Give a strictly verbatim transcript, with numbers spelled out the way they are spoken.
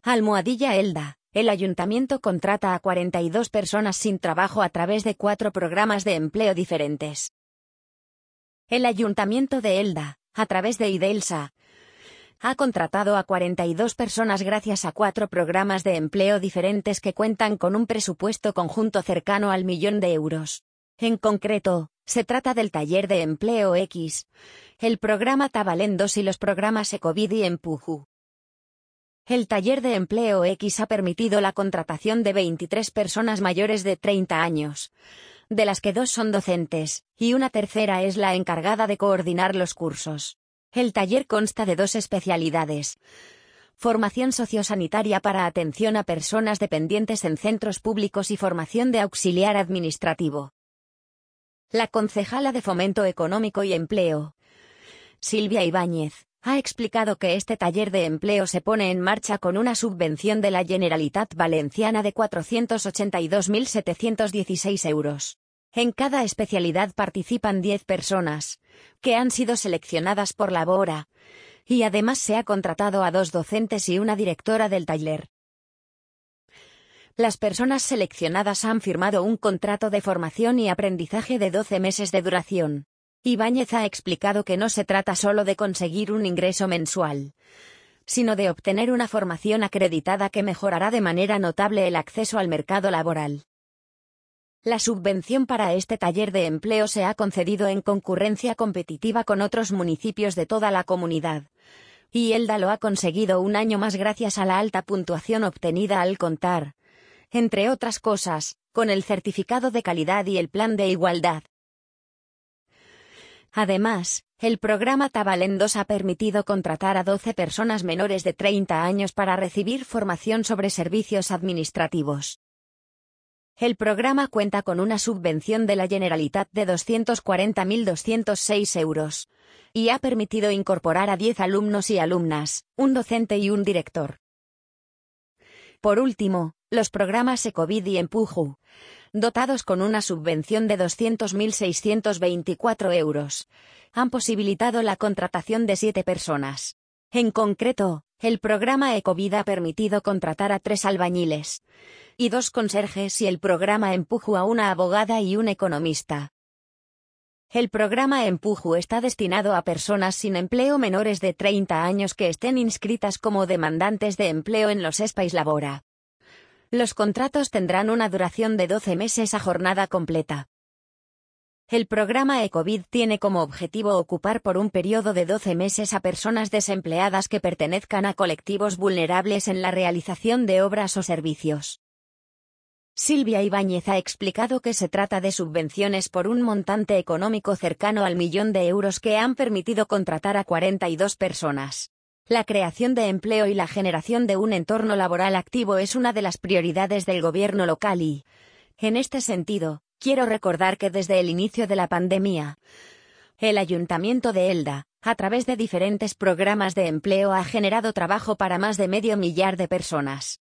Almohadilla Elda. El ayuntamiento contrata a cuarenta y dos personas sin trabajo a través de cuatro programas de empleo diferentes. El ayuntamiento de Elda, a través de Idelsa, ha contratado a cuarenta y dos personas gracias a cuatro programas de empleo diferentes que cuentan con un presupuesto conjunto cercano al millón de euros. En concreto, se trata del Taller de Empleo X, el programa Tabalendos y los programas Ecovid y Empuju. El Taller de Empleo X ha permitido la contratación de veintitrés personas mayores de treinta años, de las que dos son docentes, y una tercera es la encargada de coordinar los cursos. El taller consta de dos especialidades: formación sociosanitaria para atención a personas dependientes en centros públicos y formación de auxiliar administrativo. La concejala de Fomento Económico y Empleo, Silvia Ibáñez, ha explicado que este taller de empleo se pone en marcha con una subvención de la Generalitat Valenciana de cuatrocientos ochenta y dos mil setecientos dieciséis euros. En cada especialidad participan diez personas, que han sido seleccionadas por la BORA, y además se ha contratado a dos docentes y una directora del taller. Las personas seleccionadas han firmado un contrato de formación y aprendizaje de doce meses de duración. Ibáñez ha explicado que no se trata solo de conseguir un ingreso mensual, sino de obtener una formación acreditada que mejorará de manera notable el acceso al mercado laboral. La subvención para este taller de empleo se ha concedido en concurrencia competitiva con otros municipios de toda la comunidad, y Elda lo ha conseguido un año más gracias a la alta puntuación obtenida al contar, entre otras cosas, con el certificado de calidad y el plan de igualdad. Además, el programa Tabalendos ha permitido contratar a doce personas menores de treinta años para recibir formación sobre servicios administrativos. El programa cuenta con una subvención de la Generalitat de doscientos cuarenta mil doscientos seis euros, y ha permitido incorporar a diez alumnos y alumnas, un docente y un director. Por último, los programas Ecovid y Empuju, dotados con una subvención de doscientos mil seiscientos veinticuatro euros, han posibilitado la contratación de siete personas. En concreto, el programa Ecovid ha permitido contratar a tres albañiles y dos conserjes y el programa Empuju a una abogada y un economista. El programa Empuju está destinado a personas sin empleo menores de treinta años que estén inscritas como demandantes de empleo en los espais Labora. Los contratos tendrán una duración de doce meses a jornada completa. El programa Ecovid tiene como objetivo ocupar por un periodo de doce meses a personas desempleadas que pertenezcan a colectivos vulnerables en la realización de obras o servicios. Silvia Ibáñez ha explicado que se trata de subvenciones por un montante económico cercano al millón de euros que han permitido contratar a cuarenta y dos personas. La creación de empleo y la generación de un entorno laboral activo es una de las prioridades del gobierno local y, en este sentido, quiero recordar que desde el inicio de la pandemia, el Ayuntamiento de Elda, a través de diferentes programas de empleo, ha generado trabajo para más de medio millar de personas.